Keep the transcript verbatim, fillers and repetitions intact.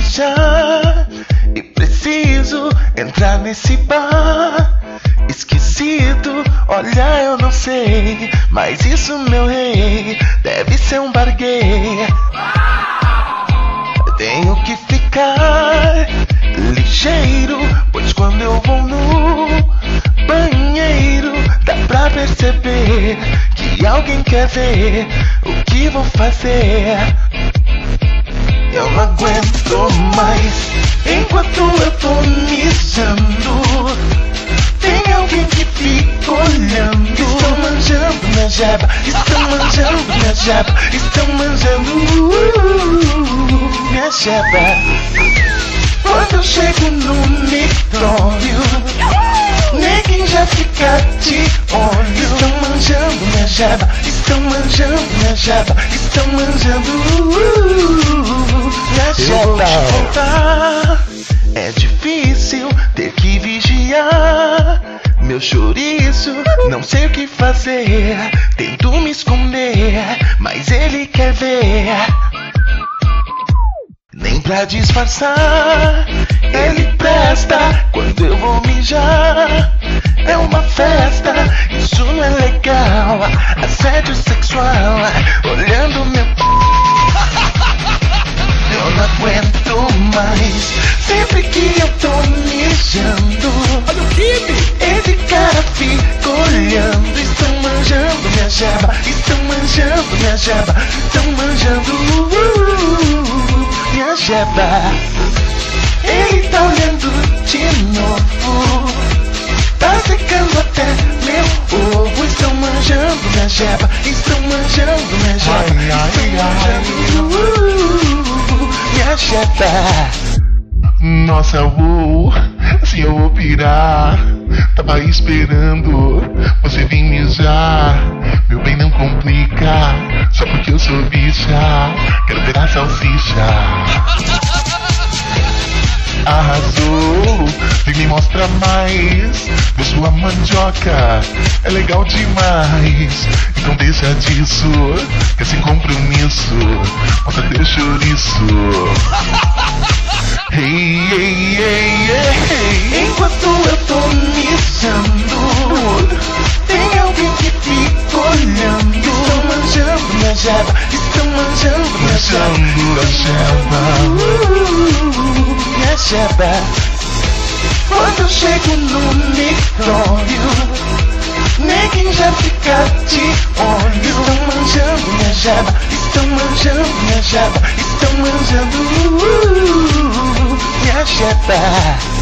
mijar e preciso entrar nesse bar esquisito. Olha, eu não sei, mas isso, meu rei, deve ser um bar gay. Tenho que ficar ligeiro, pois quando eu vou no banheiro dá pra perceber que alguém quer ver o que vou fazer. Eu não aguento mais enquanto eu tô mijando. Tem alguém que fica olhando. Estão manjando minha jeba, estão manjando minha jeba, estão manjando uh, minha jeba. Quando eu chego no micróbio, ninguém já fica de olho. Estão manjando minha jeba, estão manjando minha jeba, estão manjando uh, minha jeba. Eu vou te contar, é difícil ter que vigiar meu chouriço, não sei o que fazer. Tento me esconder, mas ele quer ver. Nem pra disfarçar, ele presta. Quando eu vou mijar, é uma festa. Isso não é legal, assédio sexual. Olhando meu eu não aguento mais. Sempre que eu tô mijando, olha o Kibe! Esse cara fica olhando. Estão manjando minha jeba, estão manjando minha jeba, estão manjando uh, minha jeba. Ele tá olhando de novo, tá secando até meu ovo. Estão manjando minha jeba, estão manjando minha jeba, estão manjando uh, minha jeba. Nossa, uou, assim eu vou pirar. Tava esperando você vir mijar. Meu bem, não complica, só porque eu sou bicha. Quero ver a salsicha. Arrasou, vem me mostra mais. Vê sua mandioca, é legal demais. Então deixa disso, que é sem compromisso. Mostra teu chouriço. Hey, hey, hey, hey. Enquanto eu tô mijando, tem alguém que fica olhando. Estão manjando minha jeba, estão manjando minha jeba, uh, minha jeba. Quando eu chego no micróbio, ninguém já fica de olho. Estão manjando minha jeba, estão manjando minha jeba, estão manjando uh, minha jeba.